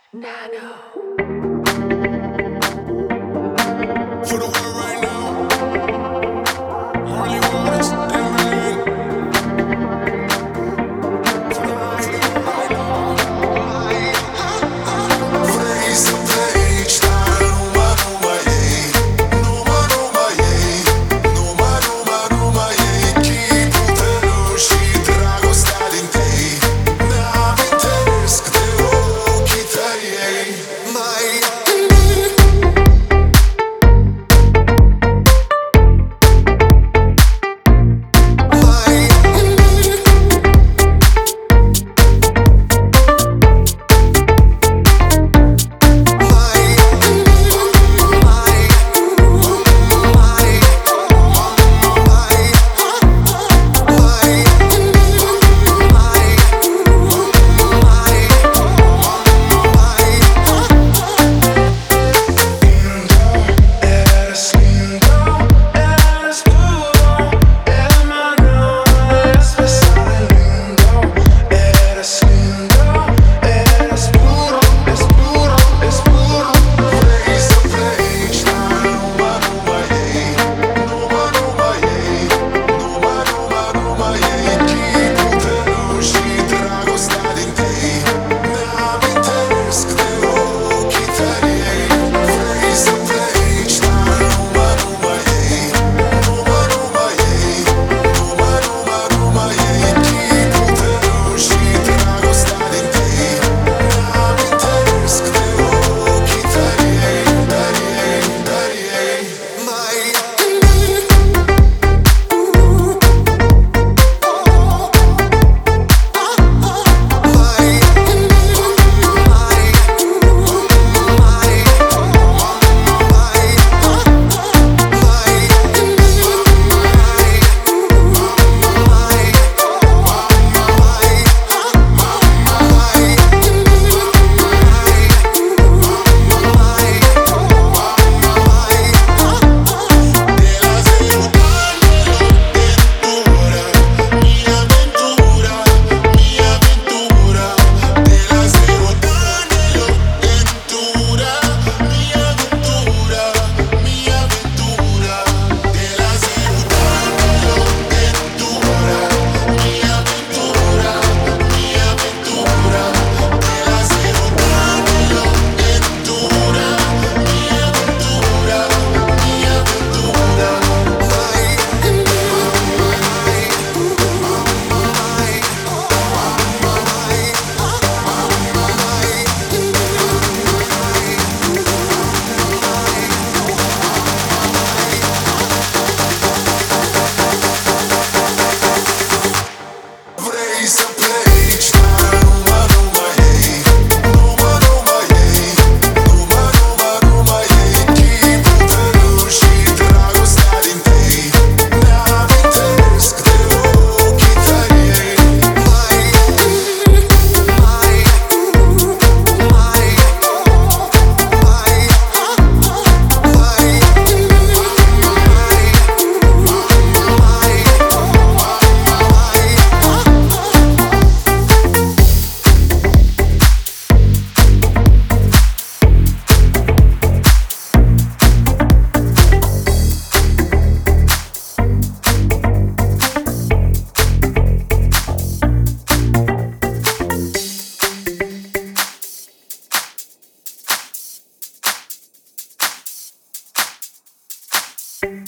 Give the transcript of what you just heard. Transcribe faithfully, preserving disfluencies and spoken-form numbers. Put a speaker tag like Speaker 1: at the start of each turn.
Speaker 1: Nano.
Speaker 2: For the world right now, Marley Waters, Eminem. For the world, for the world right now. Vrei să pleci, dar numai, numai ei. Numai, numai ei. Numai, numai, numai ei. Chipul tău și dragostea din tei. Mi-amintesc de ochii tăi ei. Mai
Speaker 1: Nano.